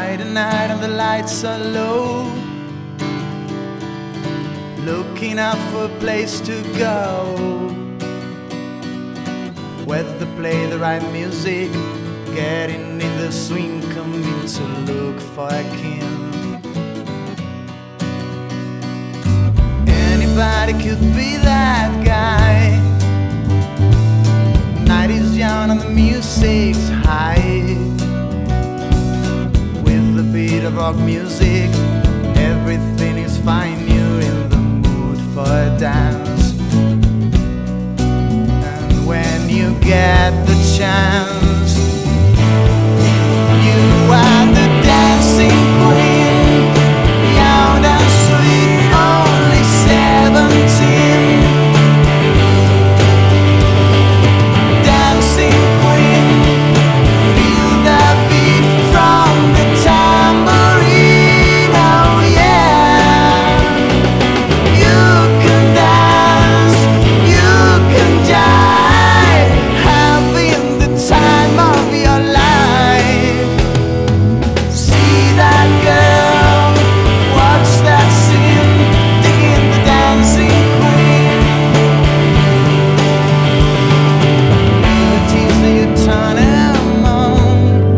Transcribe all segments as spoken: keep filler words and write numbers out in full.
night and night and the lights are low, looking out for a place to go, where they play the right music, getting in the swing, coming to look for a king. Anybody could be that guy. Night is young and the music's high. With the beat of rock music, everything is fine. You're in the mood for a dance. And when you get the chance, you are the dancing queen, young and sweet, only seventeen. Dancing queen, feel the beat from the tambourine, oh yeah. You can dance, you can jive, having the time of your life. See that girl, watch that scene, digging the dancing queen. Melodies that you turn them on,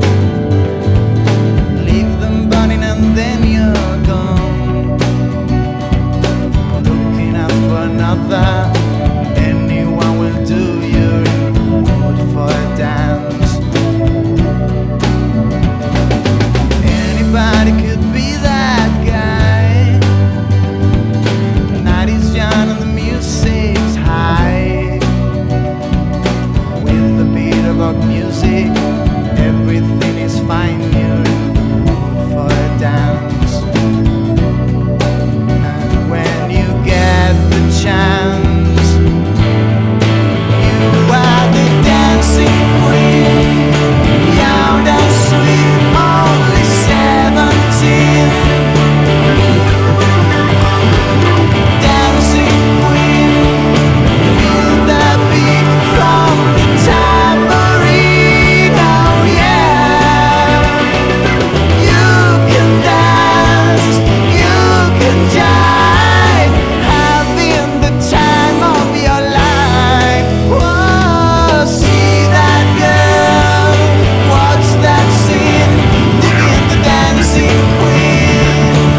leave them burning and then you're gone. Looking out for another, anyone will do. You're in the mood for a dance. Anybody could be that guy. The night is young and the music's high. With the beat of rock music, everything is fine. You're in the mood for a dance. And when you get the chance, you are the dancing queen, young and sweet, only seventeen. Dancing queen, feel the beat from the tambourine, oh yeah. You can dance, you can jive, having the time of your life. Whoa, see that girl, watch that scene, digging the dancing queen.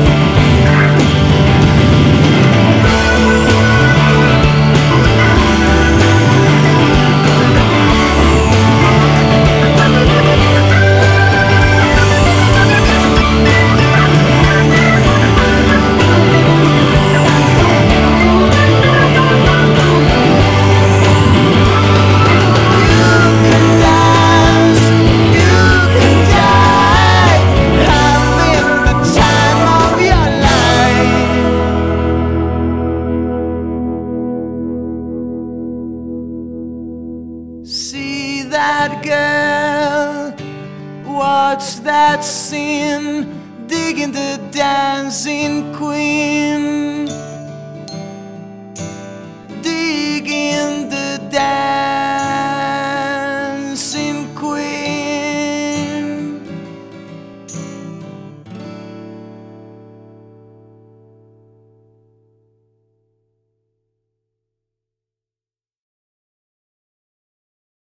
See that girl, watch that scene, digging the dancing queen.